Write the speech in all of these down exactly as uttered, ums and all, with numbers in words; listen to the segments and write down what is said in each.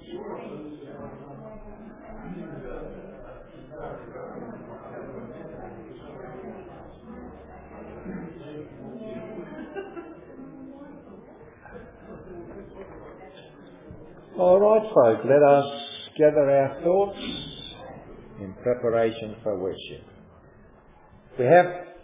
All right, folk, let us gather our thoughts in preparation for worship. We have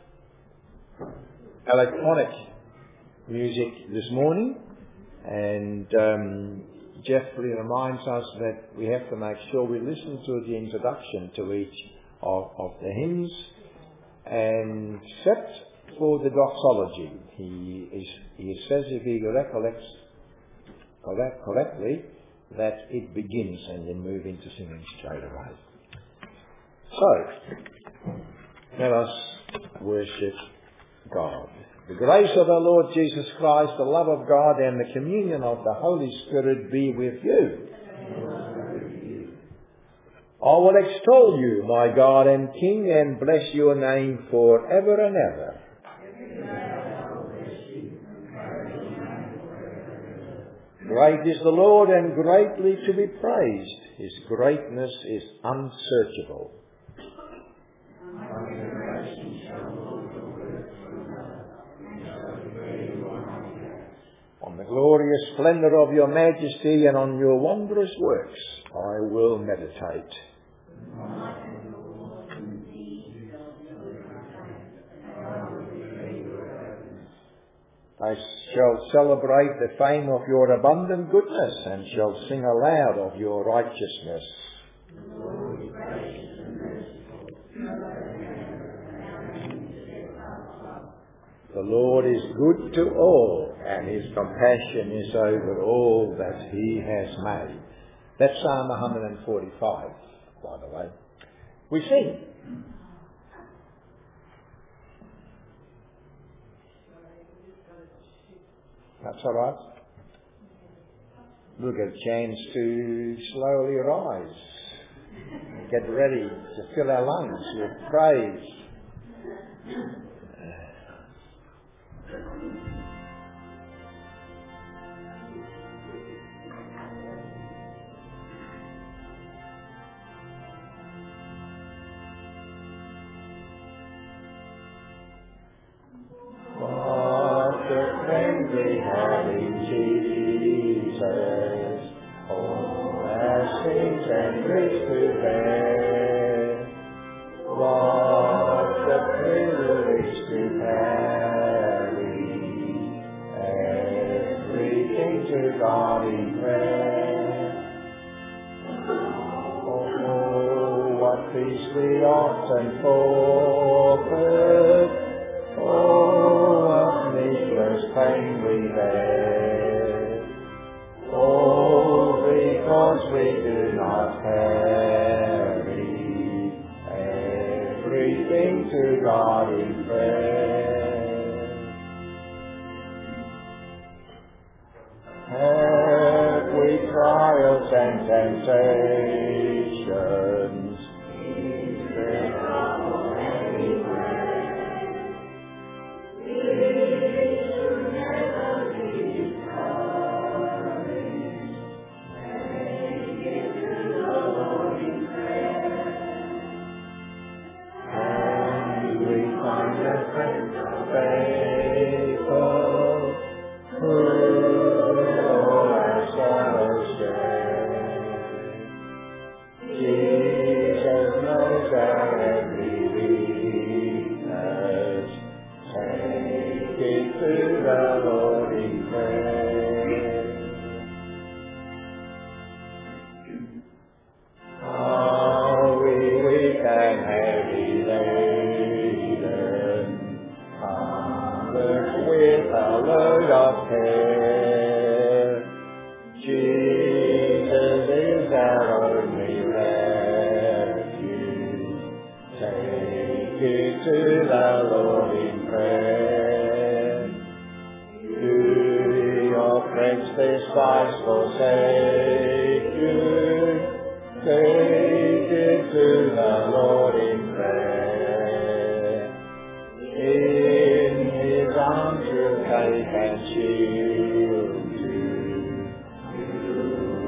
electronic music this morning, and um, Jeff reminds us that we have to make sure we listen to the introduction to each of, of the hymns, and except for the doxology. He, is, he says, if he recollects correct, correctly, that it begins and then move into singing straight away. So, let us worship God. The grace of our Lord Jesus Christ, the love of God, and the communion of the Holy Spirit be with you. I will extol you, my God and King, and bless your name for ever and ever. Great is the Lord and greatly to be praised. His greatness is unsearchable. On the glorious splendour of your majesty and on your wondrous works I will meditate. I shall celebrate the fame of your abundant goodness and shall sing aloud of your righteousness. The Lord is good to all, and his compassion is over all that he has made. That's Psalm one forty-five, by the way. We sing. That's all right. We'll get a chance to slowly rise. Get ready to fill our lungs with praise.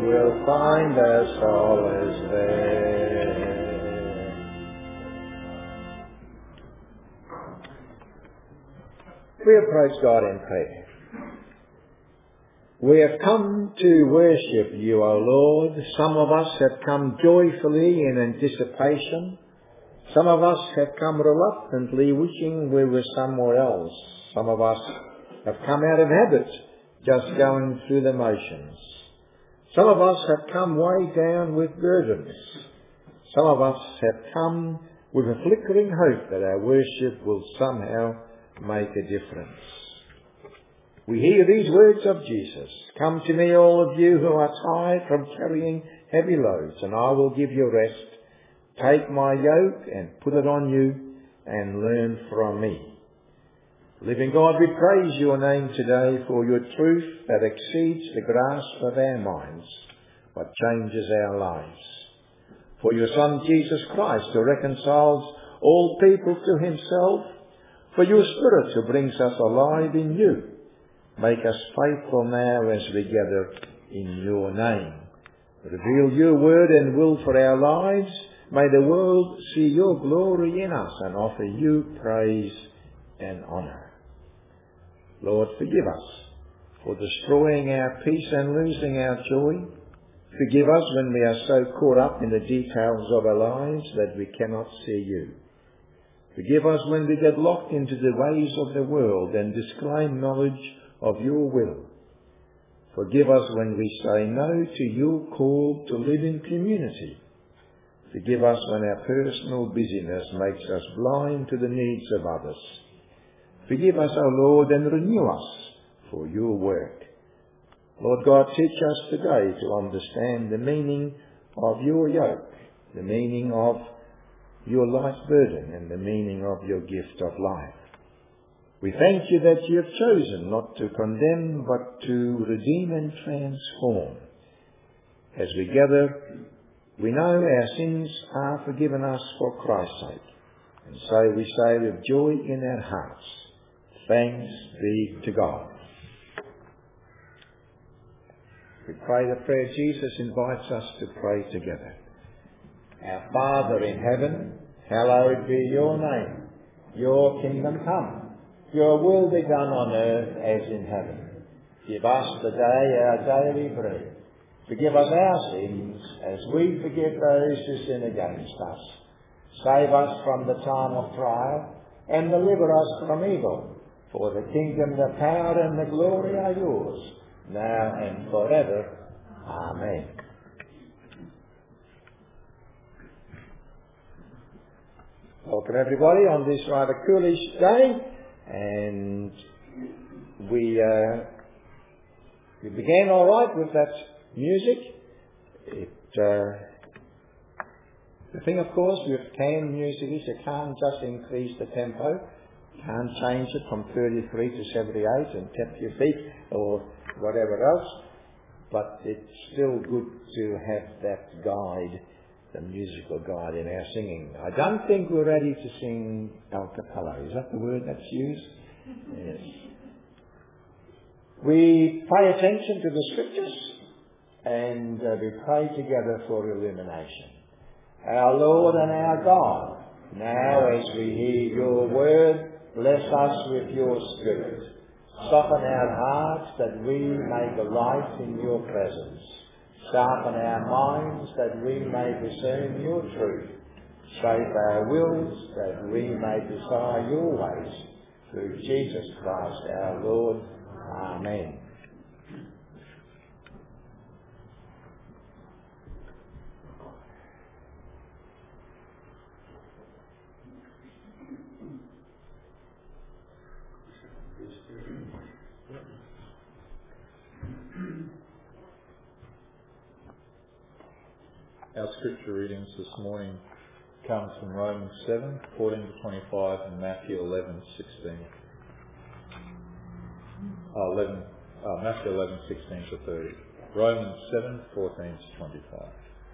we'll find our solace there. We approach God in prayer. We have come to worship you, O Lord. Some of us have come joyfully in anticipation. Some of us have come reluctantly, wishing we were somewhere else. Some of us have come out of habit, just going through the motions. Some of us have come weighed down with burdens. Some of us have come with a flickering hope that our worship will somehow make a difference. We hear these words of Jesus, "Come to me, all of you who are tired from carrying heavy loads, and I will give you rest. Take my yoke and put it on you and learn from me." Living God, we praise your name today for your truth that exceeds the grasp of our minds, but changes our lives. For your Son, Jesus Christ, who reconciles all people to himself, for your Spirit who brings us alive in you. Make us faithful now as we gather in your name. Reveal your word and will for our lives. May the world see your glory in us and offer you praise and honour. Lord, forgive us for destroying our peace and losing our joy. Forgive us when we are so caught up in the details of our lives that we cannot see you. Forgive us when we get locked into the ways of the world and disclaim knowledge of your will. Forgive us when we say no to your call to live in community. Forgive us when our personal busyness makes us blind to the needs of others. Forgive us, O Lord, and renew us for your work. Lord God, teach us today to understand the meaning of your yoke, the meaning of your light burden, and the meaning of your gift of life. We thank you that you have chosen not to condemn, but to redeem and transform. As we gather, we know our sins are forgiven us for Christ's sake. And so we say with joy in our hearts, thanks be to God. We pray the prayer Jesus invites us to pray together. Our Father in heaven, hallowed be your name. Your kingdom come. Your will be done on earth as in heaven. Give us today our daily bread. Forgive us our sins as we forgive those who sin against us. Save us from the time of trial and deliver us from evil. For the kingdom, the power and the glory are yours, now and forever. Amen. Welcome everybody on this rather coolish day. And we uh, we began all right with that music. It, uh, the thing, of course, with canned music is you can't just increase the tempo. You can't change it from thirty-three to seventy-eight and tap your feet or whatever else. But it's still good to have that guide, the musical guide in our singing. I don't think we're ready to sing a cappella. Is that the word that's used? Yes. We pay attention to the scriptures and uh, we pray together for illumination. Our Lord and our God, now as we hear your word, bless us with your Spirit. Soften our hearts that we may delight in your presence. Sharpen our minds that we may discern your truth. Shape our wills that we may desire your ways. Through Jesus Christ our Lord. Amen. Our scripture readings this morning comes from Romans seven, fourteen to twenty-five and Matthew eleven, sixteen. Uh, eleven, uh, Matthew eleven, sixteen to thirty. Romans seven, fourteen to twenty-five.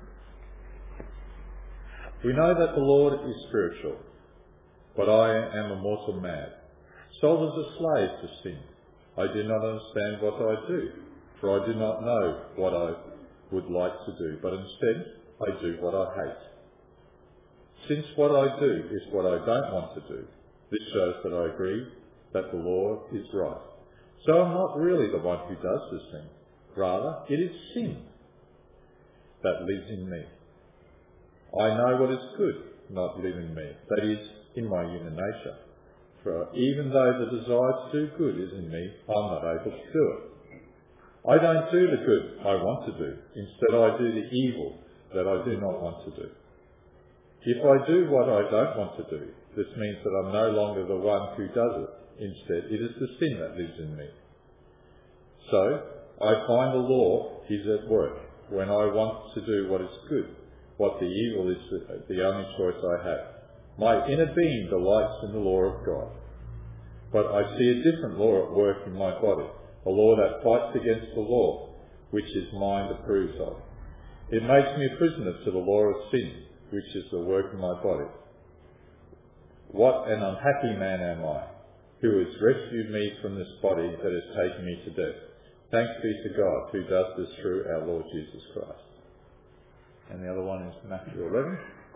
We know that the Lord is spiritual, but I am a mortal man, sold as a slave to sin. I do not understand what I do, for I do not know what I would like to do, but instead I do what I hate. Since what I do is what I don't want to do, this shows that I agree that the law is right. So I'm not really the one who does this thing. Rather, it is sin that lives in me. I know what is good not live in me, that is, in my human nature. For even though the desire to do good is in me, I'm not able to do it. I don't do the good I want to do. Instead, I do the evil that I do not want to do. If I do what I don't want to do, this means that I'm no longer the one who does it. Instead, it is the sin that lives in me. So, I find the law is at work when I want to do what is good, what the evil is the only choice I have. My inner being delights in the law of God. But I see a different law at work in my body, a law that fights against the law, which his mind approves of. It makes me a prisoner to the law of sin, which is the work in my body. What an unhappy man am I, who has rescued me from this body that has taken me to death. Thanks be to God, who does this through our Lord Jesus Christ. And the other one is Matthew eleven.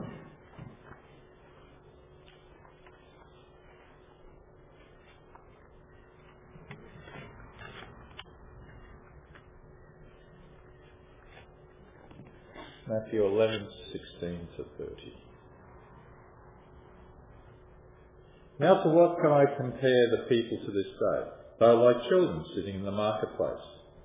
Matthew eleven, sixteen to thirty. Now to what can I compare the people to this day? They are like children sitting in the marketplace.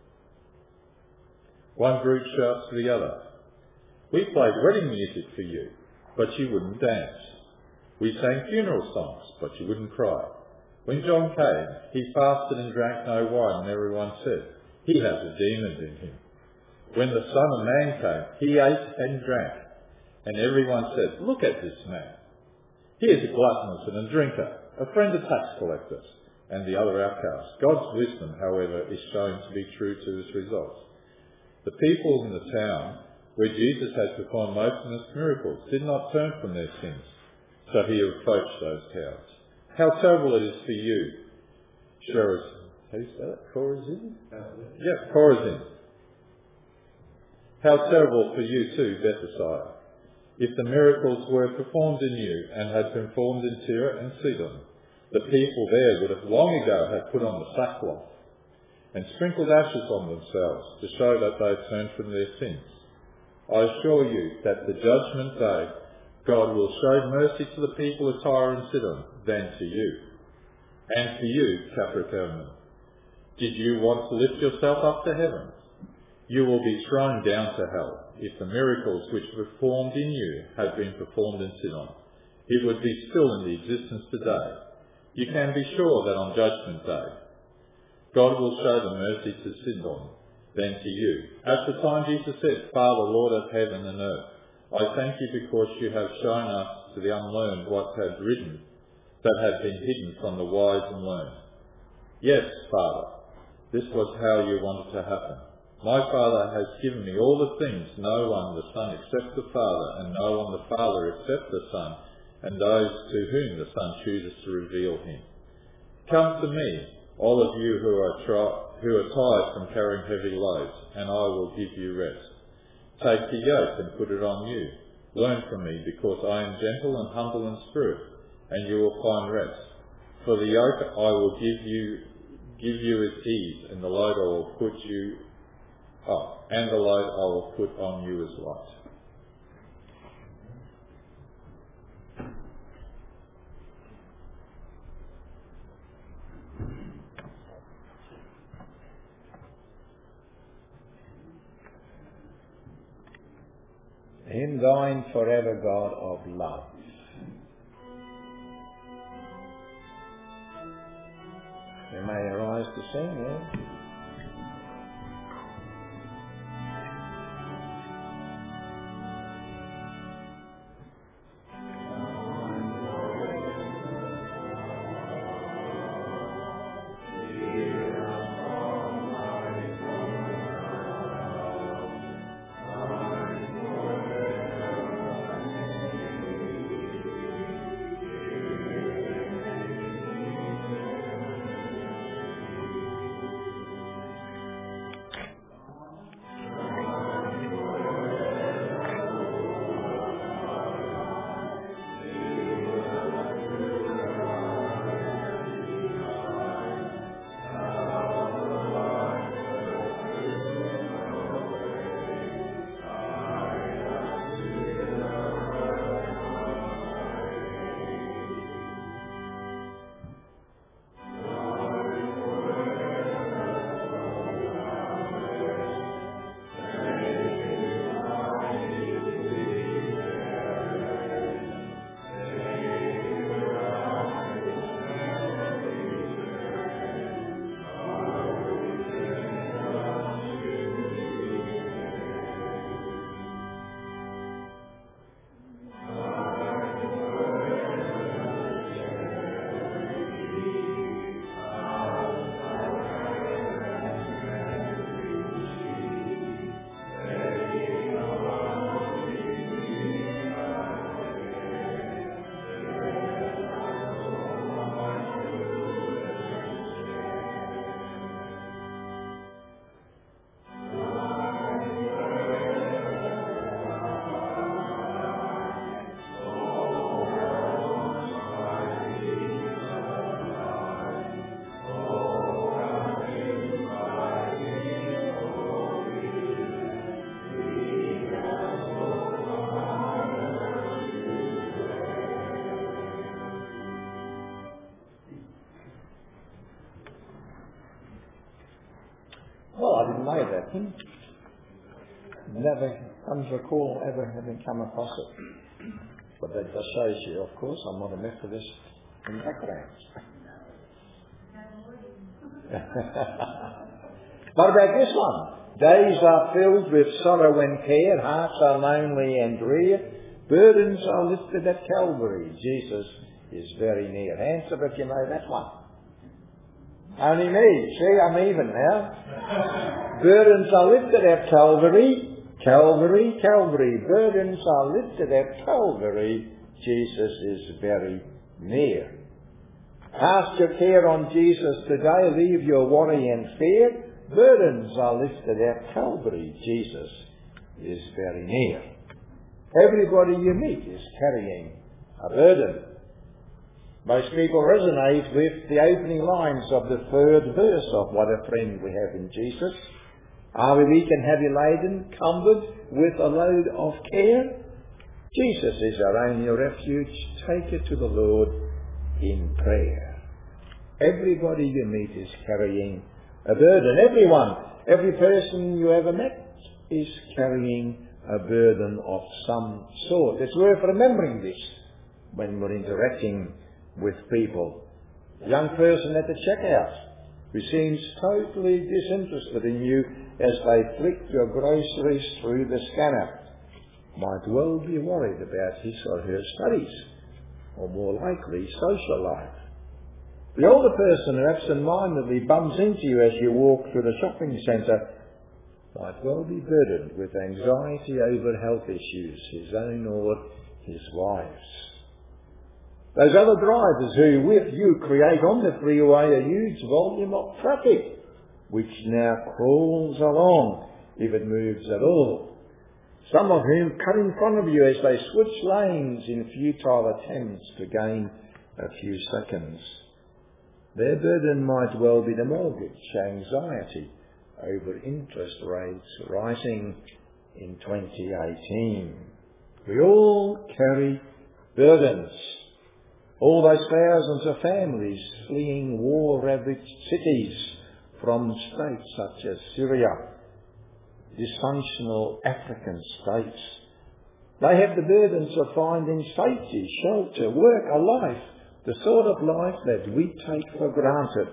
One group shouts to the other, "We played wedding music for you, but you wouldn't dance. We sang funeral songs, but you wouldn't cry." When John came, he fasted and drank no wine, and everyone said, "He has a demon in him." When the Son of Man came, he ate and drank, and everyone said, "Look at this man. He is a gluttonous and a drinker, a friend of tax collectors and the other outcasts." God's wisdom, however, is shown to be true to his results. The people in the town where Jesus had performed most of his miracles did not turn from their sins, so he approached those towns. How terrible it is for you, Chorazin. How do you say that? Chorazin? Yeah, Chorazin. How terrible for you too, Bethsaida. If the miracles were performed in you and had been performed in Tyre and Sidon, the people there would have long ago have put on the sackcloth and sprinkled ashes on themselves to show that they had turned from their sins. I assure you that the judgment day God will show mercy to the people of Tyre and Sidon than to you. And to you, Capernaum, did you want to lift yourself up to heaven? You will be thrown down to hell. If the miracles which were performed in you had been performed in Sidon, it would be still in the existence today. You can be sure that on Judgment Day, God will show the mercy to Sidon than to you. At the time Jesus said, "Father, Lord of heaven and earth, I thank you because you have shown us to the unlearned what had written, that had been hidden from the wise and learned." Yes, Father, this was how you wanted to happen. My Father has given me all the things, no one the Son except the Father, and no one the Father except the Son, and those to whom the Son chooses to reveal him. Come to me, all of you who are, tri- who are tired from carrying heavy loads, and I will give you rest. Take the yoke and put it on you. Learn from me, because I am gentle and humble in spirit, and you will find rest. For the yoke I will give you, give you is ease, and the load I will put you Oh, and the load I will put on you as light. In thine forever God of love. You may arise to sing, yeah? happen. Never comes recall ever having come across it. But that just shows you, of course, I'm not a Methodist in background. What about this one? Days are filled with sorrow and care, hearts are lonely and drear, burdens are lifted at Calvary, Jesus is very near. Hands up if you know that one. Only me. See, I'm even now. Burdens are lifted at Calvary, Calvary, Calvary. Burdens are lifted at Calvary, Jesus is very near. Cast your care on Jesus today, leave your worry and fear. Burdens are lifted at Calvary, Jesus is very near. Everybody you meet is carrying a burden. Most people resonate with the opening lines of the third verse of What a Friend We Have in Jesus. Are we weak and heavy laden, cumbered with a load of care? Jesus is our only refuge. Take it to the Lord in prayer. Everybody you meet is carrying a burden. Everyone, every person you ever met is carrying a burden of some sort. It's worth remembering this when we're interacting with people. A young person at the checkout who seems totally disinterested in you as they flick your groceries through the scanner might well be worried about his or her studies, or more likely social life. The older person who absent-mindedly bumps into you as you walk through the shopping centre might well be burdened with anxiety over health issues, his own or his wife's. Those other drivers who, with you, create on the freeway a huge volume of traffic, which now crawls along, if it moves at all. Some of whom cut in front of you as they switch lanes in futile attempts to gain a few seconds. Their burden might well be the mortgage, anxiety over interest rates rising in twenty eighteen. We all carry burdens. All those thousands of families fleeing war-ravaged cities from states such as Syria, dysfunctional African states. They have the burdens of finding safety, shelter, work, a life, the sort of life that we take for granted.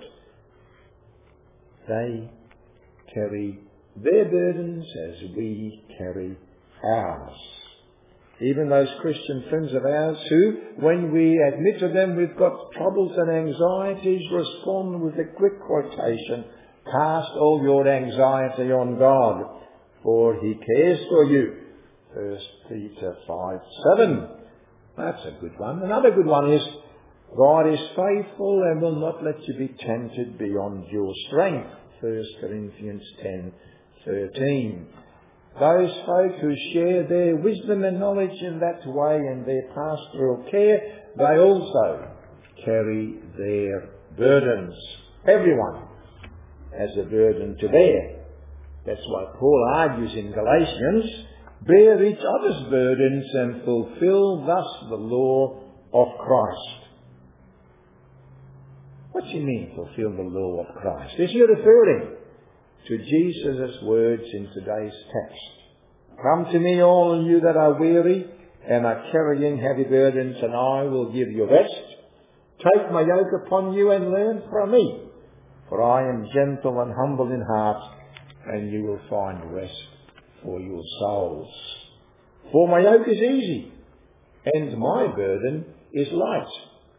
They carry their burdens as we carry ours. Even those Christian friends of ours who, when we admit to them we've got troubles and anxieties, respond with a quick quotation, cast all your anxiety on God, for he cares for you. First Peter five seven. That's a good one. Another good one is, God is faithful and will not let you be tempted beyond your strength. First Corinthians ten thirteen. Those folk who share their wisdom and knowledge in that way and their pastoral care, they also carry their burdens. Everyone has a burden to bear. That's why Paul argues in Galatians, bear each other's burdens and fulfill thus the law of Christ. What do you mean, fulfill the law of Christ? Is he referring to Jesus' words in today's text? Come to me, all you that are weary and are carrying heavy burdens, and I will give you rest. Take my yoke upon you and learn from me, for I am gentle and humble in heart, and you will find rest for your souls. For my yoke is easy, and my burden is light.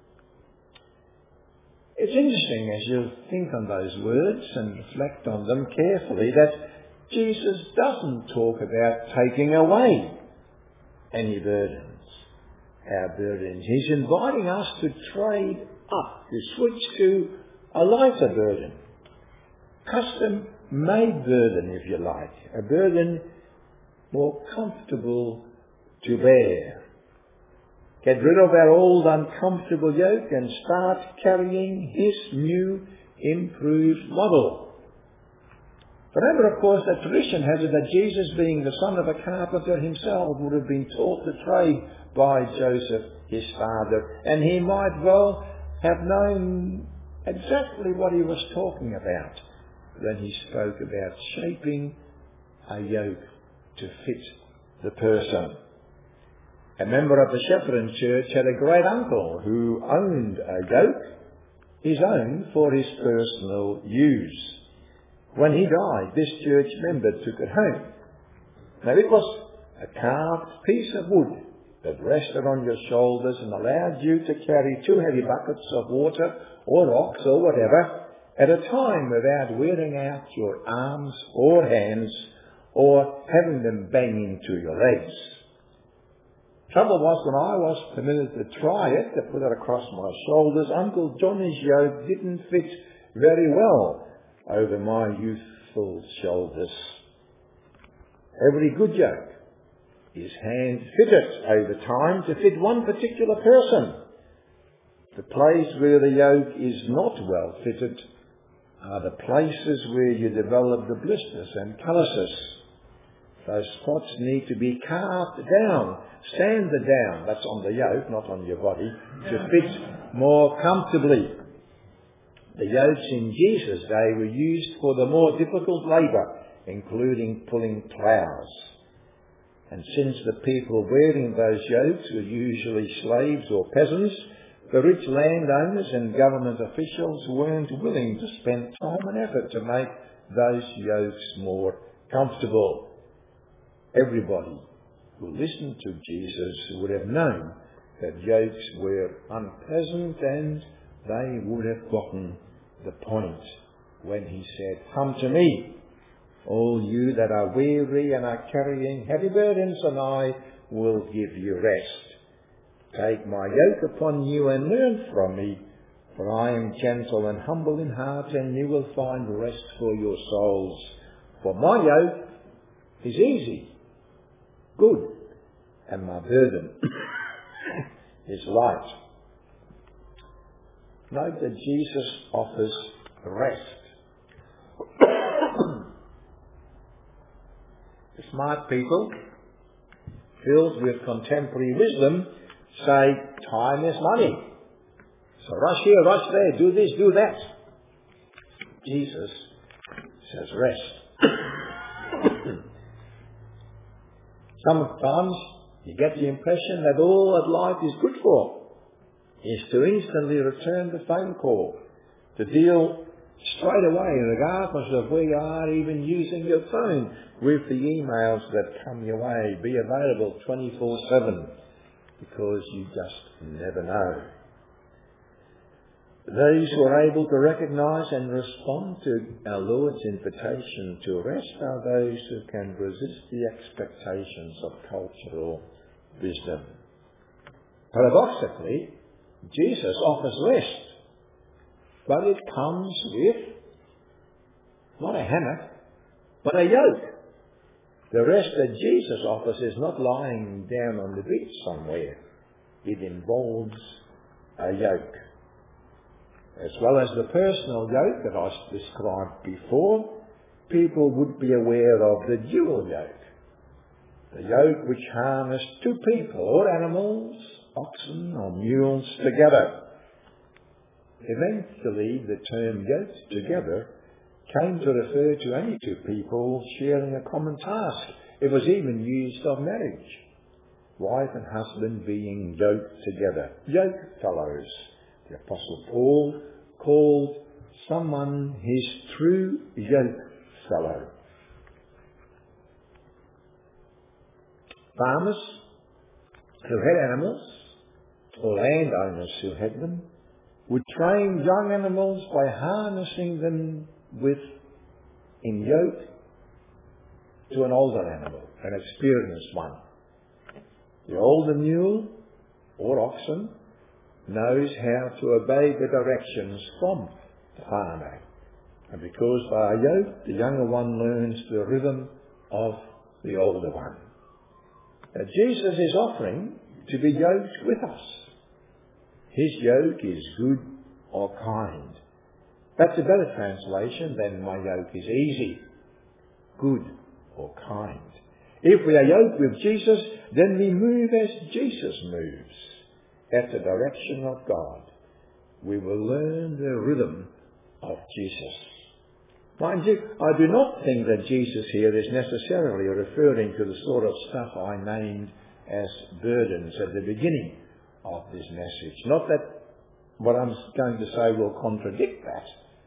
It's interesting as you think on those words and reflect on them carefully that Jesus doesn't talk about taking away any burdens, our burdens. He's inviting us to trade up, to switch to a lighter burden, custom-made burden, if you like, a burden more comfortable to bear. Get rid of our old uncomfortable yoke and start carrying his new, improved model. Remember, of course, that tradition has it that Jesus, being the son of a carpenter himself, would have been taught the trade by Joseph, his father, and he might well have known exactly what he was talking about when he spoke about shaping a yoke to fit the person. A member of the Shepparton Church had a great uncle who owned a yoke, his own for his personal use. When he died, this church member took it home. Now it was a carved piece of wood that rested on your shoulders and allowed you to carry two heavy buckets of water or rocks or whatever at a time without wearing out your arms or hands or having them bang into your legs. Trouble was, when I was permitted to try it, to put it across my shoulders, Uncle Johnny's yoke didn't fit very well over my youthful shoulders. Every good yoke is hand-fitted over time to fit one particular person. The place where the yoke is not well fitted are the places where you develop the blisters and calluses. Those spots need to be carved down, sanded down, that's on the yoke, not on your body, to fit more comfortably. The yokes in Jesus' day were used for the more difficult labour, including pulling ploughs. And since the people wearing those yokes were usually slaves or peasants, the rich landowners and government officials weren't willing to spend time and effort to make those yokes more comfortable. Everybody who listened to Jesus would have known that yokes were unpleasant, and they would have gotten the point when he said, "Come to me, all you that are weary and are carrying heavy burdens, and I will give you rest. Take my yoke upon you and learn from me, for I am gentle and humble in heart, and you will find rest for your souls. For my yoke is easy, good, and my burden is light." Note that Jesus offers rest. The smart people, filled with contemporary wisdom, say time is money. So rush here, rush there, do this, do that. Jesus says rest. Sometimes you get the impression that all that life is good for is to instantly return the phone call, to deal straight away, regardless of where you are, even using your phone, with the emails that come your way. Be available twenty-four seven, because you just never know. Those who are able to recognise and respond to our Lord's invitation to rest are those who can resist the expectations of cultural wisdom. Paradoxically, Jesus offers rest, but it comes with not a hammock, but a yoke. The rest that Jesus offers is not lying down on the beach somewhere. It involves a yoke. As well as the personal yoke that I described before, people would be aware of the dual yoke. The yoke which harnessed two people or animals, oxen or mules, together. Eventually, the term yoked together came to refer to any two people sharing a common task. It was even used of marriage. Wife and husband being yoked together. Yoke fellows. The Apostle Paul called someone his true yoke fellow. Farmers who had animals, or landowners who had them, would train young animals by harnessing them with in yoke to an older animal, an experienced one. The older mule or oxen knows how to obey the directions from the farmer. And because they are yoked, the younger one learns the rhythm of the older one. Now, Jesus is offering to be yoked with us. His yoke is good or kind. That's a better translation than my yoke is easy, good or kind. If we are yoked with Jesus, then we move as Jesus moves, at the direction of God. We will learn the rhythm of Jesus. Mind you, I do not think that Jesus here is necessarily referring to the sort of stuff I named as burdens at the beginning of this message. Not that what I'm going to say will contradict that.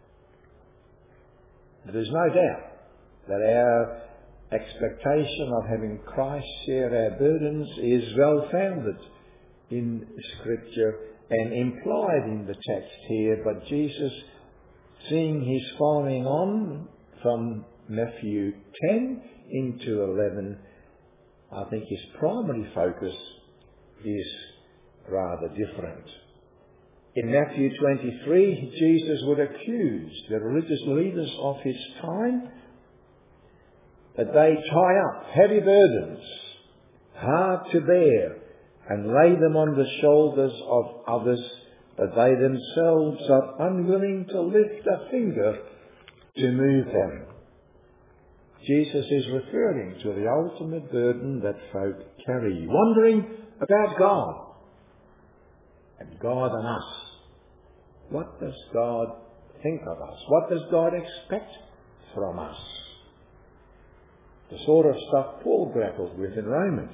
But there's no doubt that our expectation of having Christ share our burdens is well founded in Scripture and implied in the text here. But Jesus, seeing his following on from Matthew ten into eleven, I think his primary focus is rather different. In Matthew twenty-three, Jesus would accuse the religious leaders of his time that they tie up heavy burdens, hard to bear, and lay them on the shoulders of others, but they themselves are unwilling to lift a finger to move them. Jesus is referring to the ultimate burden that folk carry, wondering about God and God and us. What does God think of us? What does God expect from us? The sort of stuff Paul grappled with in Romans.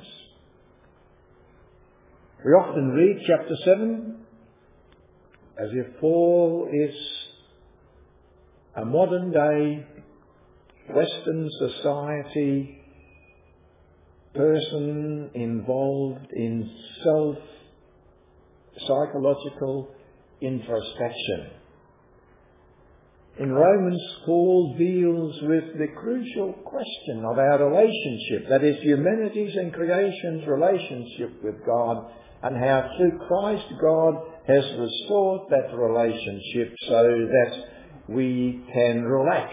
We often read chapter seven as if Paul is a modern day Western society person involved in self-psychological introspection. In Romans, Paul deals with the crucial question of our relationship, that is, humanity's and creation's relationship with God, and how through Christ God has restored that relationship so that we can relax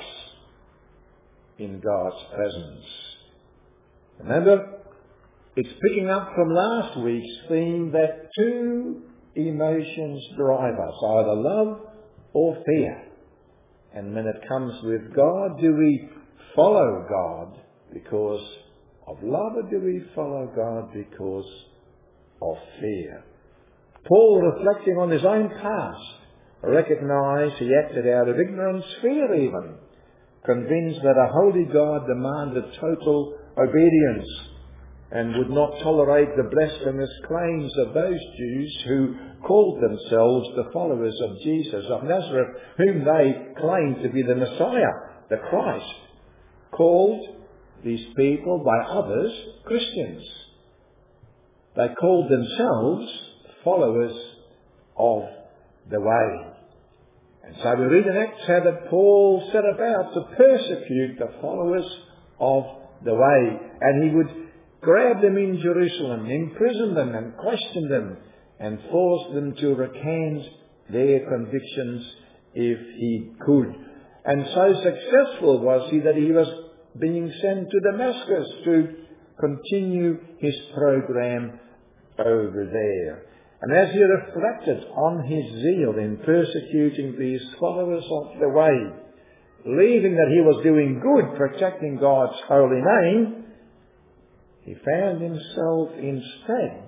in God's presence. Remember, it's picking up from last week's theme that two emotions drive us, either love or fear. And when it comes with God, do we follow God because of love, or do we follow God because of fear? Paul, reflecting on his own past, recognised he acted out of ignorance, fear even, convinced that a holy God demanded total obedience and would not tolerate the blasphemous claims of those Jews who called themselves the followers of Jesus of Nazareth, whom they claimed to be the Messiah, the Christ, called these people by others Christians. They called themselves followers of the way. And so we read in Acts how that Paul set about to persecute the followers of the way, and he would grab them in Jerusalem, imprison them and question them and force them to recant their convictions if he could. And so successful was he that he was being sent to Damascus to continue his program over there. And as he reflected on his zeal in persecuting these followers of the way, believing that he was doing good, protecting God's holy name, he found himself instead,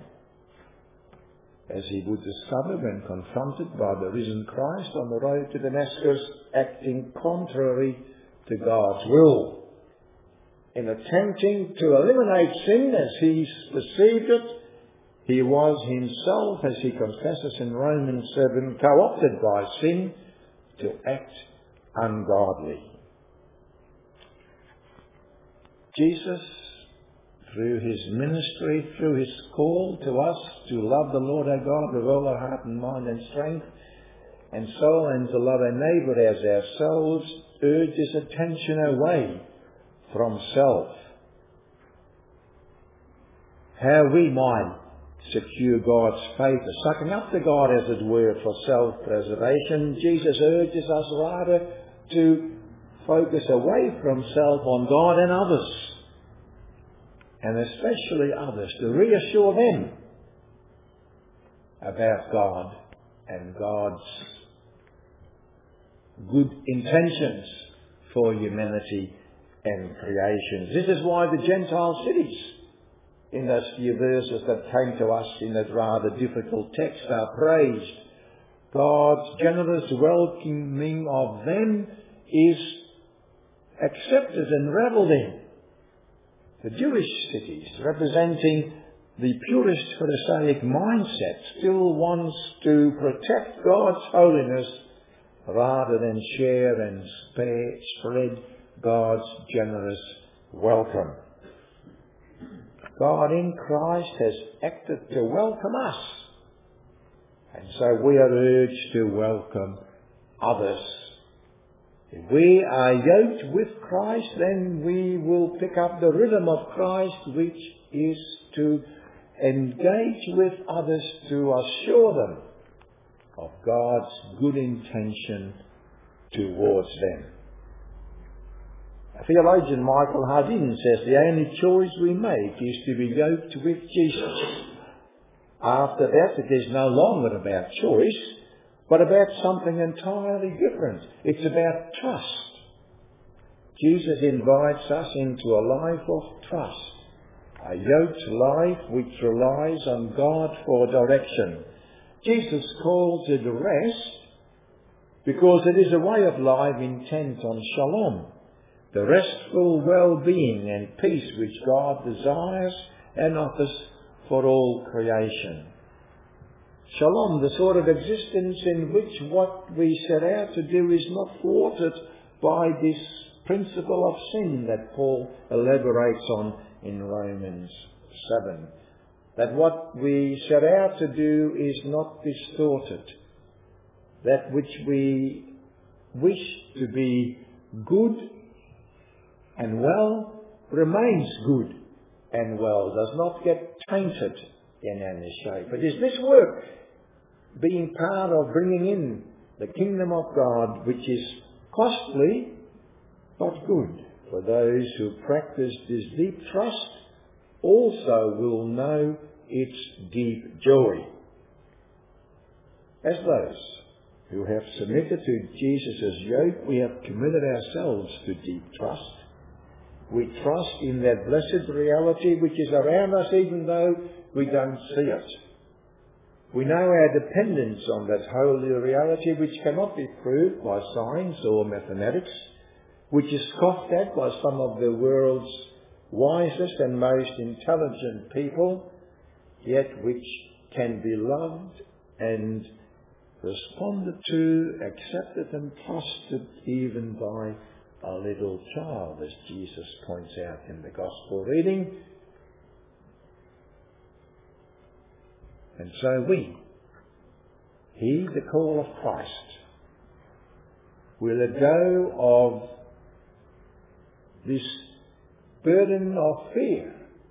as he would discover when confronted by the risen Christ on the road to Damascus, acting contrary to God's will. In attempting to eliminate sin as he perceived it, he was himself, as he confesses in Romans seven, co-opted by sin to act ungodly. Jesus, through his ministry, through his call to us to love the Lord our God with all our heart and mind and strength and soul, and to love our neighbour as ourselves, urges attention away from self. How we might secure God's favour, sucking up to God, as it were, for self-preservation, Jesus urges us rather to focus away from self on God and others, and especially others, to reassure them about God and God's good intentions for humanity and creation. This is why the Gentile cities, in those few verses that came to us in that rather difficult text, are praised. God's generous welcoming of them is accepted and revelled in. The Jewish cities, representing the purist Pharisaic mindset, still wants to protect God's holiness rather than share and spread God's generous welcome. God in Christ has acted to welcome us, and so we are urged to welcome others. If we are yoked with Christ, then we will pick up the rhythm of Christ, which is to engage with others to assure them of God's good intention towards them. Theologian Michael Hardin says the only choice we make is to be yoked with Jesus. After that, it is no longer about choice, but about something entirely different. It's about trust. Jesus invites us into a life of trust, a yoked life which relies on God for direction. Jesus calls it rest because it is a way of life intent on shalom, the restful well-being and peace which God desires and offers for all creation. Shalom, the sort of existence in which what we set out to do is not thwarted by this principle of sin that Paul elaborates on in Romans seven. That what we set out to do is not distorted. That which we wish to be good and well remains good and well, does not get tainted in any shape. It is this work, being part of bringing in the kingdom of God, which is costly but good. For those who practice this deep trust also will know its deep joy. As those who have submitted to Jesus' yoke, we have committed ourselves to deep trust. We trust in that blessed reality which is around us even though we don't see it. We know our dependence on that holy reality which cannot be proved by science or mathematics, which is scoffed at by some of the world's wisest and most intelligent people, yet which can be loved and responded to, accepted and trusted even by a little child, as Jesus points out in the Gospel reading. And so we, heed the call of Christ, will let go of this burden of fear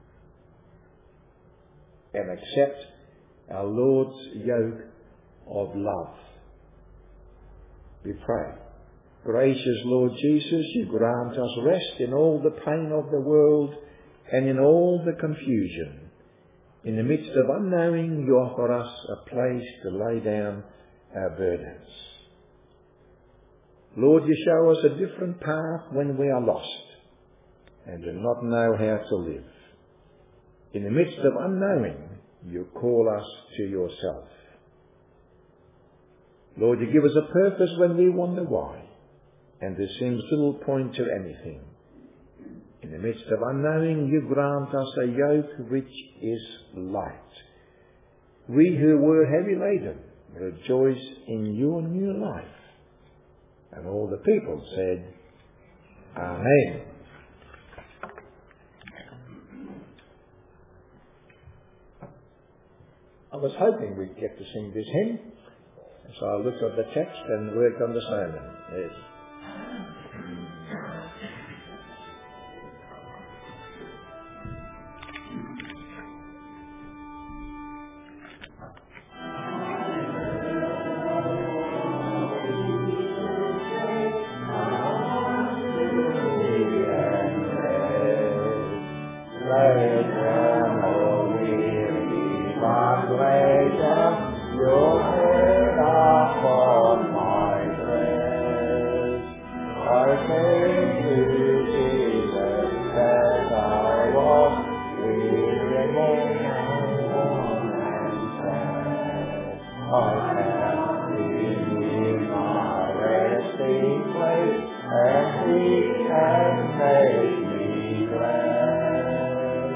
and accept our Lord's yoke of love. We pray. Gracious Lord Jesus, you grant us rest in all the pain of the world and in all the confusion. In the midst of unknowing, you offer us a place to lay down our burdens. Lord, you show us a different path when we are lost and do not know how to live. In the midst of unknowing, you call us to yourself. Lord, you give us a purpose when we wonder why, and there seems little point to anything. In the midst of unknowing, you grant us a yoke which is light. We who were heavy laden rejoice in your new life. And all the people said, Amen. I was hoping we'd get to sing this hymn, so I looked at the text and worked on the sermon. Yes. and make me glad.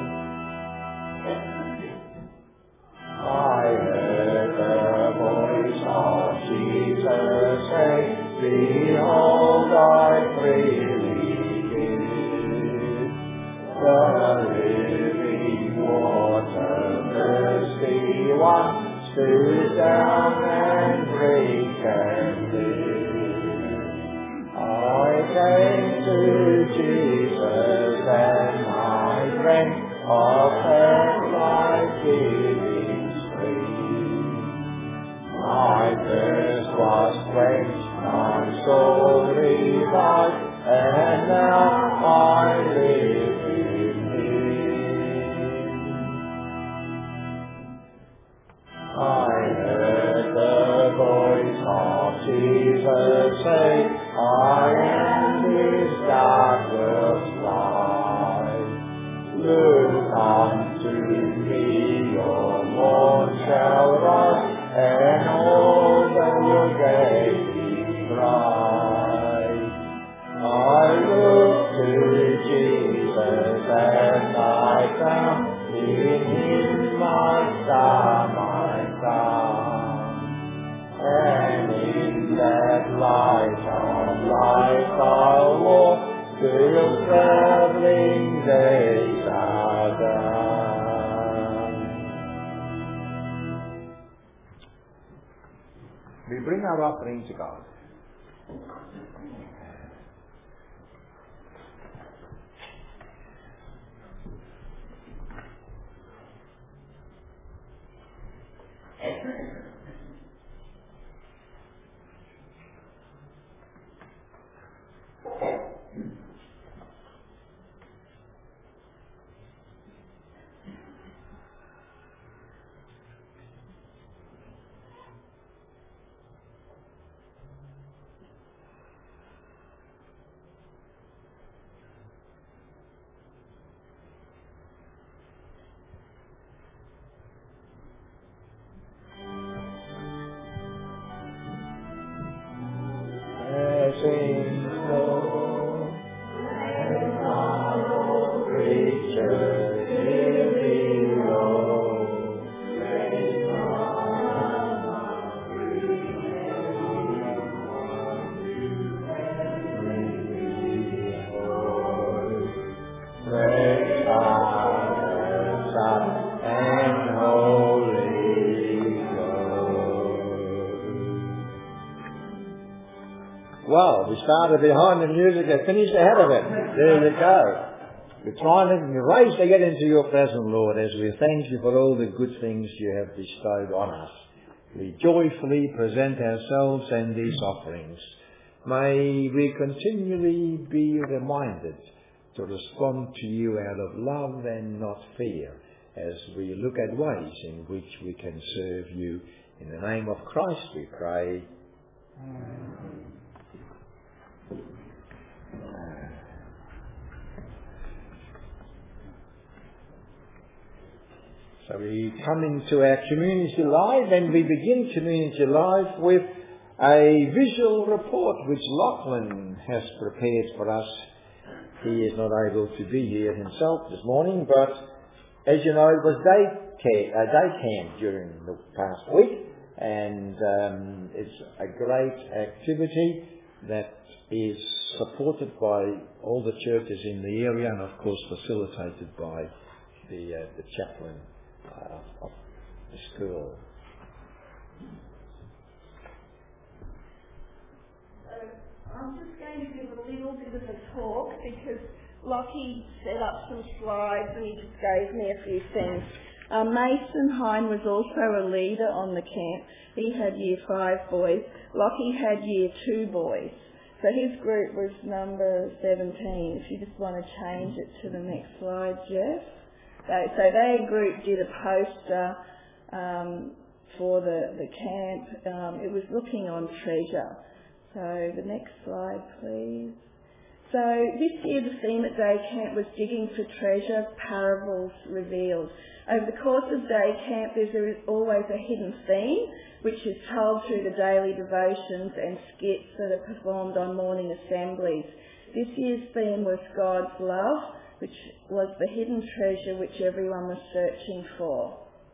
I heard the voice of Jesus say, behold, I freely give the living water, thirsty one, stoop down and drink and live. I came to Jesus and I drank of that life-giving stream. My thirst was quenched, my soul revived, and now I live in Him. I heard the voice of Jesus say, I am His dark world's light. Look unto me, your morn shall rise, and all your day be bright. I look to Jesus, and I found in Him my star, my star. And in that light of life I'll walk till travelling days are done. We bring our offering to God. Wow, we started behind the music and finished ahead of it. There you go. We're trying to raise to get into your presence, Lord, as we thank you for all the good things you have bestowed on us. We joyfully present ourselves and these offerings. May we continually be reminded to respond to you out of love and not fear, as we look at ways in which we can serve you. In the name of Christ we pray. Amen. So we come into our Community Live, and we begin Community Live with a visual report which Lachlan has prepared for us. He is not able to be here himself this morning, but as you know, it was day camp, uh, day camp during the past week, and um, it's a great activity that is supported by all the churches in the area, and of course facilitated by the uh, the chaplain uh, of the school. So I'm just going to give a little bit of a talk because Lockie set up some slides and he just gave me a few things. Uh, Mason Hine was also a leader on the camp. He had year five boys. Lockie had year two boys. So his group was number seventeen. If you just want to change it to the next slide, Jeff. So, so their group did a poster um, for the, the camp. Um, it was looking on treasure. So the next slide, please. So this year the theme at day camp was digging for treasure, parables revealed. Over the course of day camp there's always a hidden theme which is told through the daily devotions and skits that are performed on morning assemblies. This year's theme was God's love, which was the hidden treasure which everyone was searching for.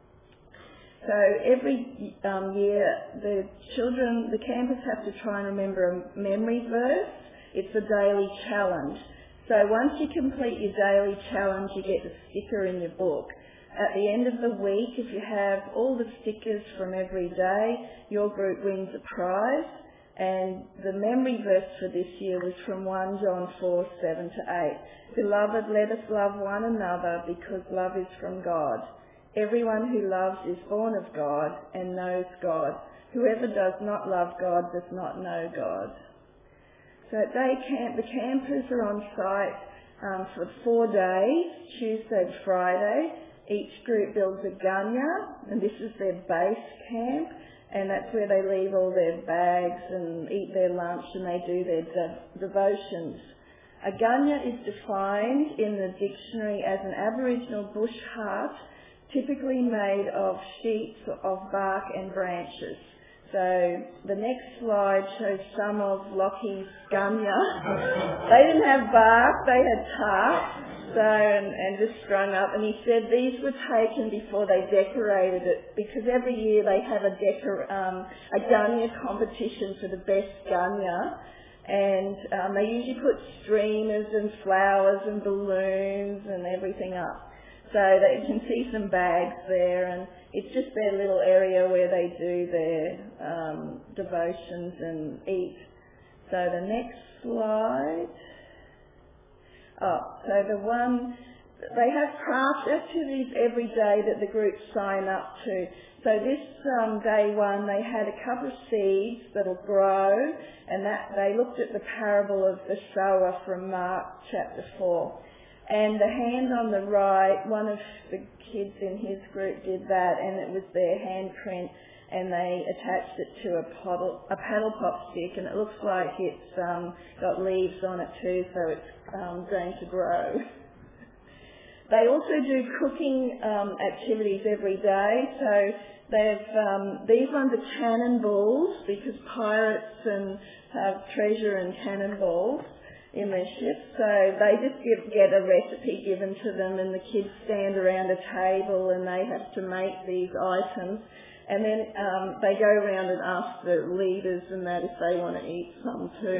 So every um, year the children, the campers have to try and remember a memory verse. It's a daily challenge. So once you complete your daily challenge, you get a sticker in your book. At the end of the week, if you have all the stickers from every day, your group wins a prize. And the memory verse for this year was from First John four, seven to eight. Beloved, let us love one another because love is from God. Everyone who loves is born of God and knows God. Whoever does not love God does not know God. So at day camp, the campers are on site um, for four days, Tuesday to Friday. Each group builds a gunya, and this is their base camp, and that's where they leave all their bags and eat their lunch and they do their de- devotions. A gunya is defined in the dictionary as an Aboriginal bush hut, typically made of sheets of bark and branches. So the next slide shows some of Lockie's gunya. They didn't have bark, they had tarp, so and, and just strung up. And he said these were taken before they decorated it, because every year they have a decor um, a gunya competition for the best gunya. And um, they usually put streamers and flowers and balloons and everything up. So that you can see some bags there, and it's just their little area where they do their um, devotions and eat. So the next slide. Oh, so the one, they have craft activities every day that the groups sign up to. So this um, day one, they had a couple of seeds that'll grow, and that they looked at the parable of the sower from Mark chapter four. And the hand on the right, one of the kids in his group did that, and it was their handprint, and they attached it to a paddle, a paddle pop stick, and it looks like it's um, got leaves on it too, so it's um, going to grow. They also do cooking um, activities every day, so they've um, these ones are cannonballs, because pirates and have treasure and cannonballs in their ship, so they just give, get a recipe given to them, and the kids stand around a table and they have to make these items, and then um, they go around and ask the leaders and that if they want to eat some too.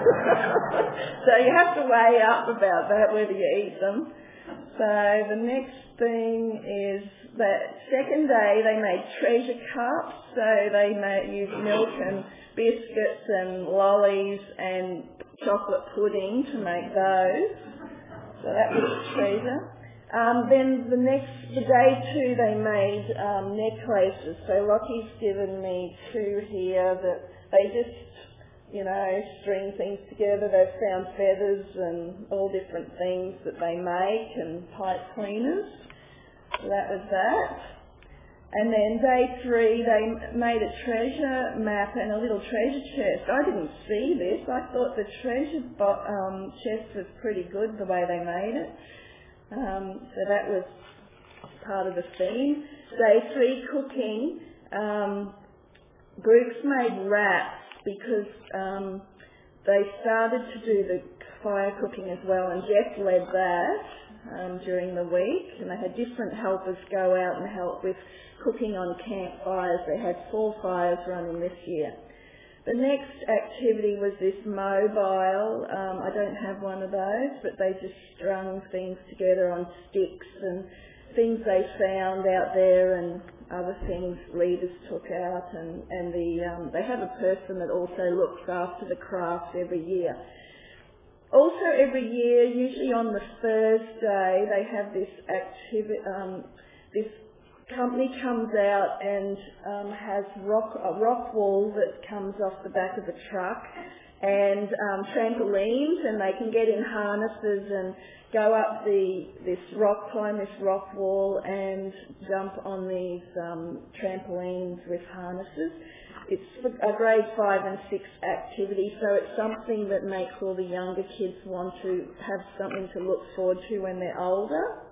So you have to weigh up about that, whether you eat them. So the next thing is that second day they made treasure cups, so they made, used milk and biscuits and lollies and chocolate pudding to make those. So that was treasure. Um, then the next, the day two, they made um, necklaces. So Lockie's given me two here that they just, you know, string things together. They've found feathers and all different things that they make, and pipe cleaners. So that was that. And then day three, they made a treasure map and a little treasure chest. I didn't see this. I thought the treasure bo- um, chest was pretty good, the way they made it. Um, so that was part of the theme. Day three, cooking. Um, groups made wraps because um, they started to do the fire cooking as well, and Jeff led that um, during the week. And they had different helpers go out and help with cooking on campfires. They had four fires running this year. The next activity was this mobile. Um, I don't have one of those, but they just strung things together on sticks and things they found out there, and other things leaders took out. And, and the um, they have a person that also looks after the craft every year. Also every year, usually on the Thursday, they have this activity, um, this company comes out and um, has rock, a rock wall that comes off the back of the truck, and um, trampolines, and they can get in harnesses and go up the this rock, climb this rock wall and jump on these um, trampolines with harnesses. It's a grade five and six activity, so it's something that makes all the younger kids want to have something to look forward to when they're older.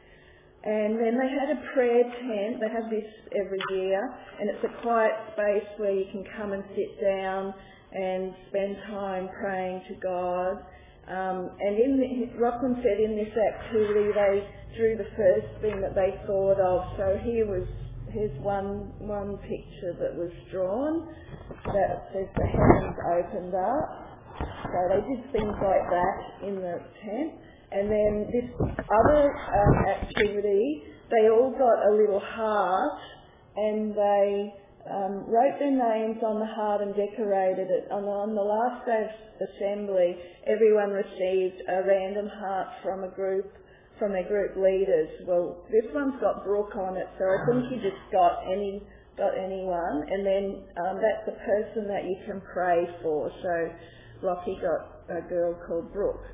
And then they had a prayer tent. They have this every year, and it's a quiet space where you can come and sit down and spend time praying to God. Um, and in the, Lachlan said in this activity they drew the first thing that they thought of. So here was here's one one picture that was drawn that says the heavens opened up. So they did things like that in the tent. And then this other um, activity, they all got a little heart and they um, wrote their names on the heart and decorated it. And on the last day of assembly, everyone received a random heart from a group, from their group leaders. Well, this one's got Brooke on it, so I think you just got any got anyone, and then um, that's the person that you can pray for. So Lockie got a girl called Brooke.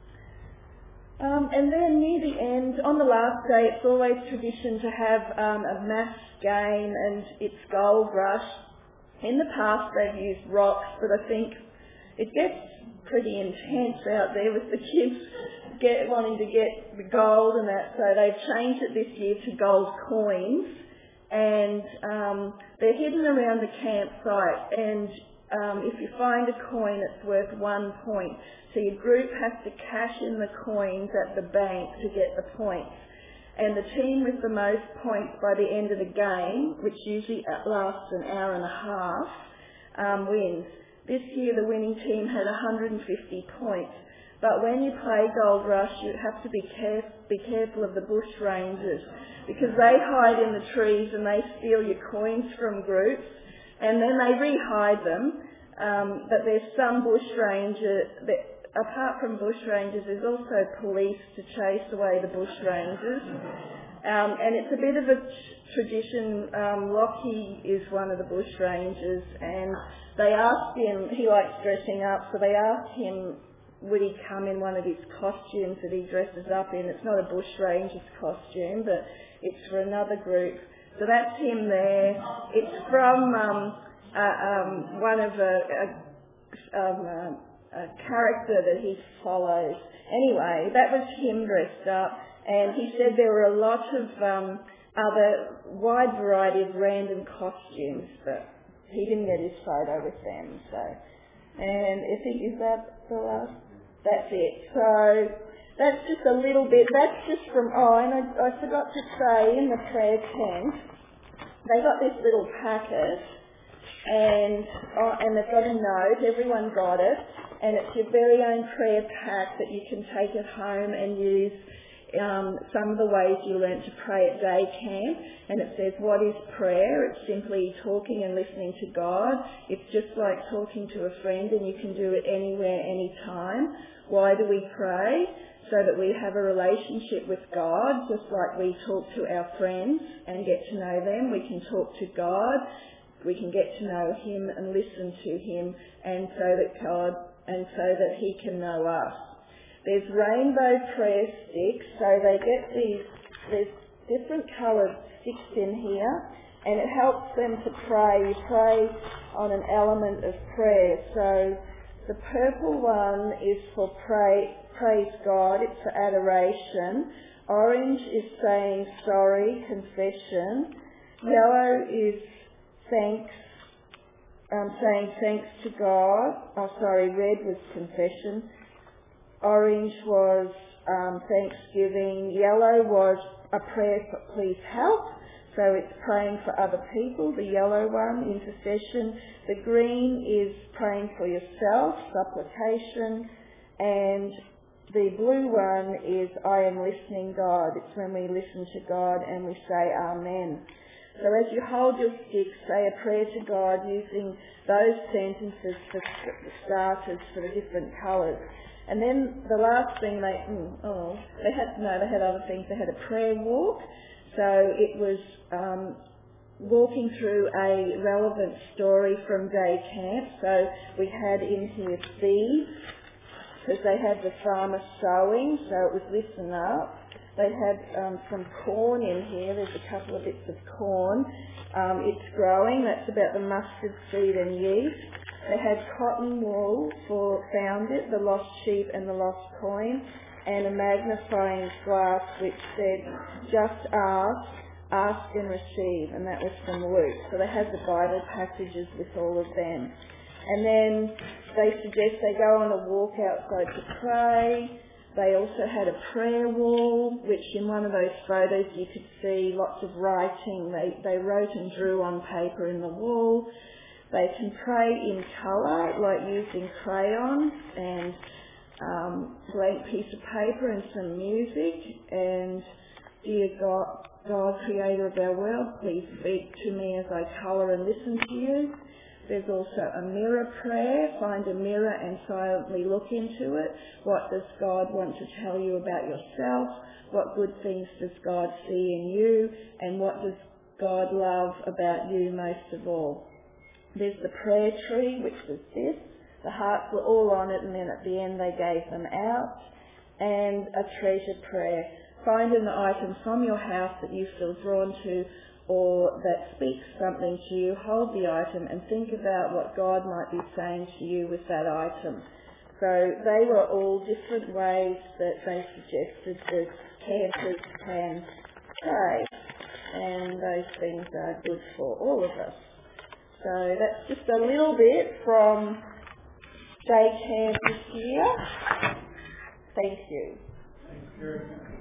Um, and then near the end, on the last day, it's always tradition to have um, a mass game, and it's Gold Rush. In the past, they've used rocks, but I think it gets pretty intense out there with the kids get wanting to get the gold and that, so they've changed it this year to gold coins, and um, they're hidden around the campsite, and um, if you find a coin, it's worth one point. So your group has to cash in the coins at the bank to get the points. And the team with the most points by the end of the game, which usually lasts an hour and a half, um, wins. This year the winning team had one hundred fifty points. But when you play Gold Rush, you have to be, caref- be careful of the bush rangers, because they hide in the trees and they steal your coins from groups, and then they re-hide them. Um, but there's some bush ranger, that, apart from bush rangers, there's also police to chase away the bush rangers. Um, and it's a bit of a t- tradition. Um, Lockie is one of the bush rangers, and they asked him, he likes dressing up, so they asked him would he come in one of his costumes that he dresses up in. It's not a bush ranger's costume, but it's for another group. So that's him there. It's from um, uh, um, one of a, a, um, a, a character that he follows. Anyway, that was him dressed up, and he said there were a lot of um, other wide variety of random costumes, but he didn't get his photo with them. So, and I think is that the last. That's it. So that's just a little bit. That's just from. Oh, and I, I forgot to say in the prayer tent, they got this little packet, and oh, and they've got a note. Everyone got it, and it's your very own prayer pack that you can take at home and use. Um, some of the ways you learnt to pray at day camp, and it says, what is prayer? It's simply talking and listening to God. It's just like talking to a friend, and you can do it anywhere, anytime. Why do we pray? So that we have a relationship with God, just like we talk to our friends and get to know them. We can talk to God, we can get to know Him and listen to Him, and so that God, and so that He can know us. There's rainbow prayer sticks, so they get these, there's different coloured sticks in here, and it helps them to pray. You pray on an element of prayer. So the purple one is for pray, praise God, it's for adoration. Orange is saying sorry, confession. Yellow is thanks, um, saying thanks to God. Oh, sorry, red was confession. Orange was um, thanksgiving. Yellow was a prayer for please help. So it's praying for other people, the yellow one, intercession. The green is praying for yourself, supplication. And the blue one is I am listening God. It's when we listen to God and we say Amen. So as you hold your stick, say a prayer to God using those sentences for starters for the different colours. And then the last thing they, mm, oh, they had, no, they had other things. They had a prayer walk. So it was um, walking through a relevant story from day camp. So we had in here thieves, because they had the farmer sowing, so it was listen up. They had um, some corn in here. There's a couple of bits of corn. Um, it's growing. That's about the mustard seed and yeast. They had cotton wool for found it, the lost sheep and the lost coin, and a magnifying glass which said, just ask, ask and receive, and that was from Luke. So they had the Bible passages with all of them. And then they suggest they go on a walk outside to pray. They also had a prayer wall, which in one of those photos you could see lots of writing. They, they wrote and drew on paper in the wall. They can pray in colour, like using crayons and um, blank piece of paper and some music. And dear God, God, creator of our world, please speak to me as I colour and listen to you. There's also a mirror prayer. Find a mirror and silently look into it. What does God want to tell you about yourself? What good things does God see in you? And what does God love about you most of all? There's the prayer tree, which was this. The hearts were all on it, and then at the end they gave them out. And a treasure prayer. Find an item from your house that you feel drawn to or that speaks something to you. Hold the item and think about what God might be saying to you with that item. So they were all different ways that they suggested that campers can pray. And those things are good for all of us. So that's just a little bit from day camp this year. Thank you. Thank you.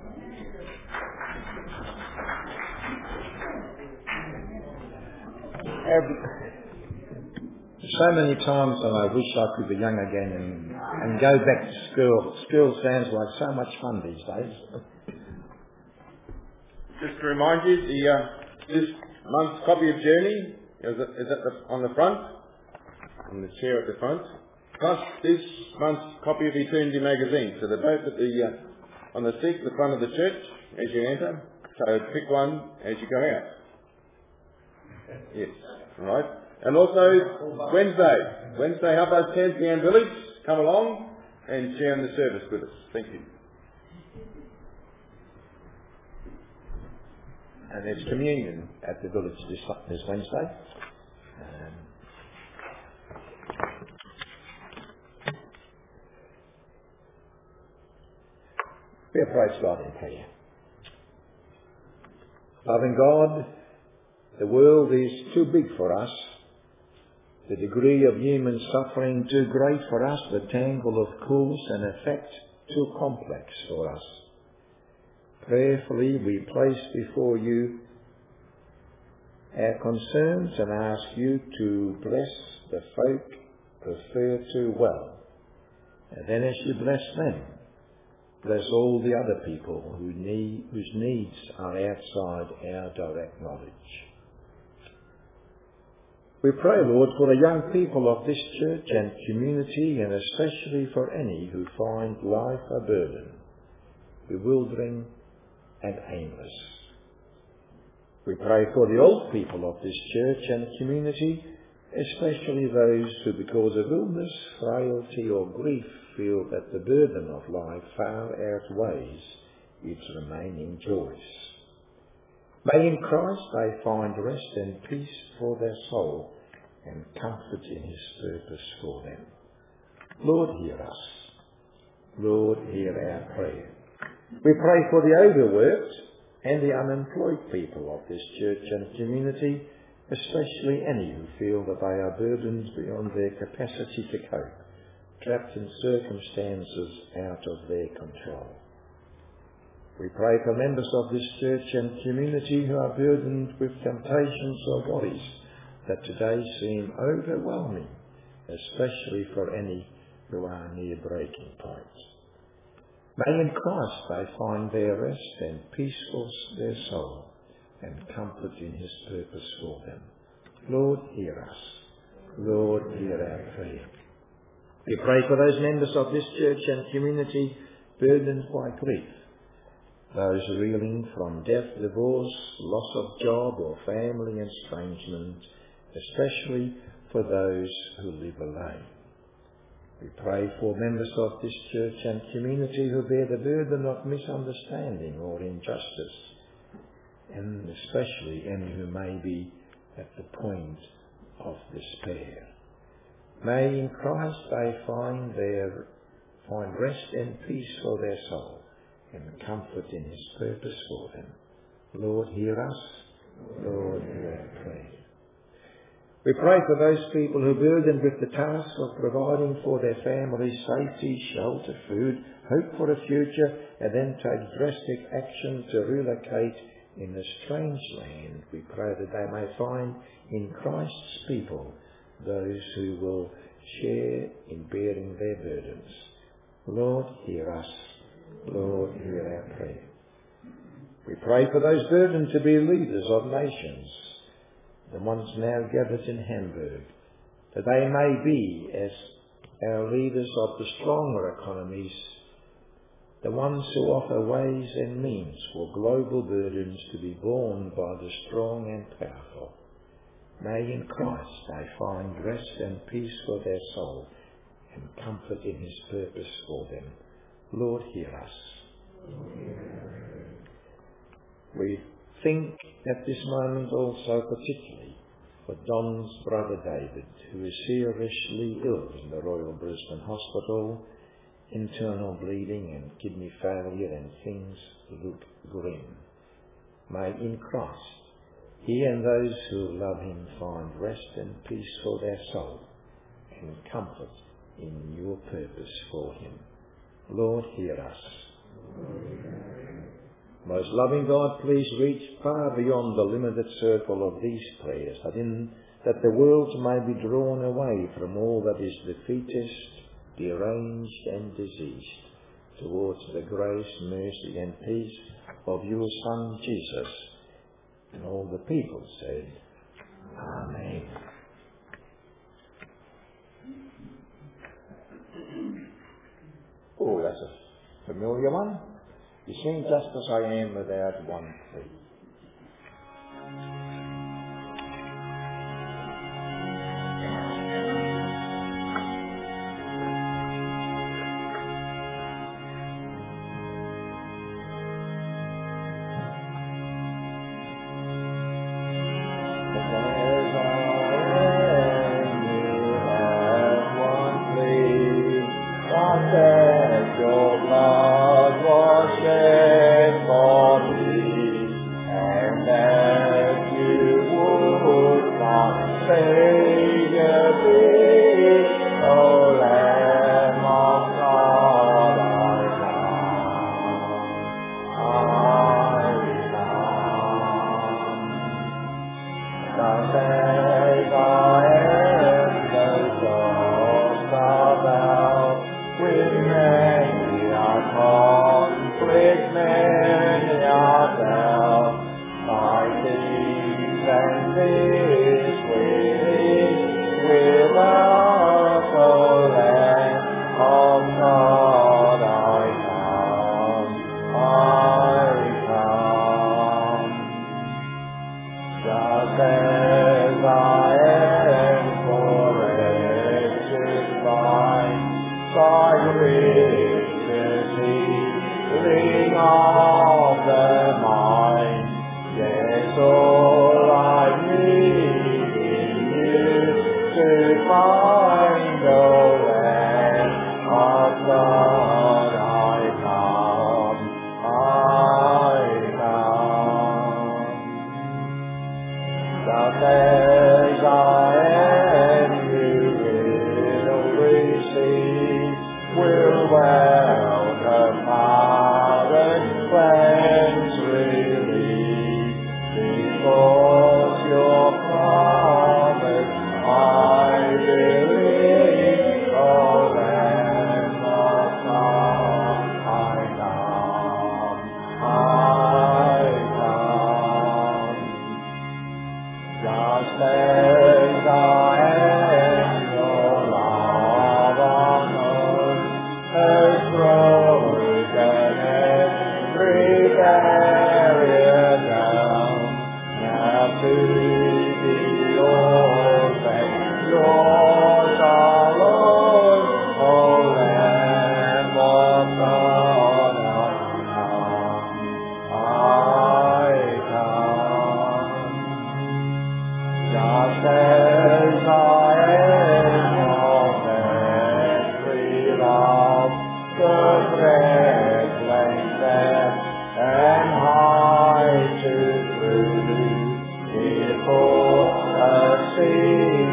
Every, so many times that I wish I could be young again and, and go back to school. School sounds like so much fun these days. Just to remind you, the uh, this month's copy of Journey is, at, is at the, on the front, on the chair at the front. Plus this month's copy of Eternity magazine. So they're both at the uh, on the seat at the front of the church as you enter. So pick one as you go out. Yes, right. And also Wednesday, Wednesday, half past ten p m Village. Come along and share in the service with us. Thank you. And there's communion at the village this, this Wednesday. Um, we approach God in prayer. Loving God, the world is too big for us, the degree of human suffering too great for us, the tangle of cause and effect too complex for us. Prayerfully we place before you our concerns and ask you to bless the folk prefer too well. And then as you bless them, bless all the other people who need, whose needs are outside our direct knowledge. We pray, Lord, for the young people of this church and community, and especially for any who find life a burden, bewildering and aimless. We pray for the old people of this church and community, especially those who, because of illness, frailty or grief, feel that the burden of life far outweighs its remaining joys. May in Christ they find rest and peace for their soul and comfort in his purpose for them. Lord, hear us. Lord, hear our prayer. We pray for the overworked and the unemployed people of this church and community, especially any who feel that they are burdened beyond their capacity to cope, trapped in circumstances out of their control. We pray for members of this church and community who are burdened with temptations of bodies that today seem overwhelming, especially for any who are near breaking point. May in Christ they find their rest and peace for their soul and comfort in his purpose for them. Lord, hear us. Lord, hear our prayer. We pray for those members of this church and community burdened by grief, those reeling from death, divorce, loss of job or family estrangement, especially for those who live alone. We pray for members of this church and community who bear the burden of misunderstanding or injustice, and especially any who may be at the point of despair. May in Christ they find their find rest and peace for their soul and comfort in his purpose for them. Lord, hear us. Lord, hear our prayer. We pray for those people who are burdened with the task of providing for their families safety, shelter, food, hope for a future, and then take drastic action to relocate in a strange land. We pray that they may find in Christ's people those who will share in bearing their burdens. Lord, hear us. Lord, hear our prayer. We pray for those burdened to be leaders of nations, the ones now gathered in Hamburg, that they may be, as our leaders of the stronger economies, the ones who offer ways and means for global burdens to be borne by the strong and powerful. May in Christ they find rest and peace for their soul and comfort in his purpose for them. Lord, hear us. We think at this moment also particularly for Don's brother David, who is seriously ill in the Royal Brisbane Hospital, internal bleeding and kidney failure, and things look grim. May in Christ he and those who love him find rest and peace for their soul and comfort in your purpose for him. Lord, hear us. Most loving God, please reach far beyond the limited circle of these prayers, that in that the world may be drawn away from all that is defeatist, deranged and diseased, towards the grace, mercy and peace of your Son Jesus. And all the people said, Amen. Oh, that's a familiar one. You sing Just As I Am without one plea. See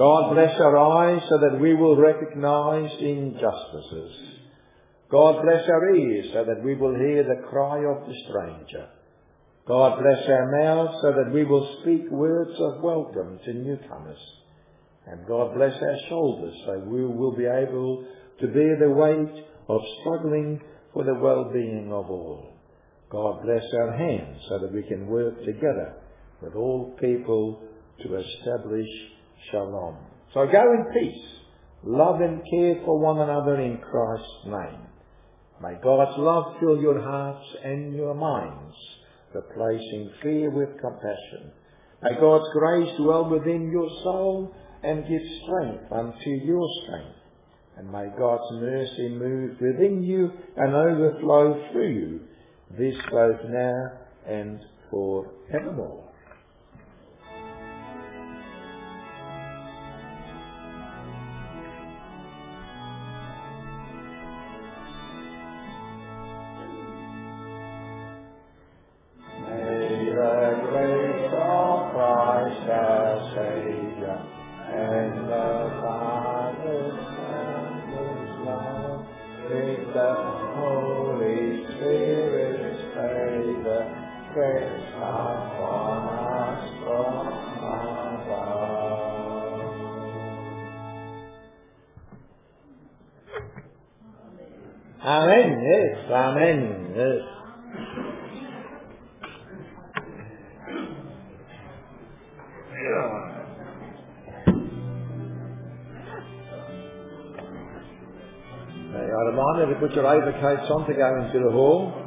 God bless our eyes so that we will recognize injustices. God bless our ears so that we will hear the cry of the stranger. God bless our mouths so that we will speak words of welcome to newcomers. And God bless our shoulders so we will be able to bear the weight of struggling for the well-being of all. God bless our hands so that we can work together with all people to establish shalom. So go in peace, love and care for one another in Christ's name. May God's love fill your hearts and your minds, replacing fear with compassion. May God's grace dwell within your soul and give strength unto your strength. And may God's mercy move within you and overflow through you, this both now and forevermore. Amen, yes, amen, yes. Now, I remind you to put your overcoats on to go into the hall.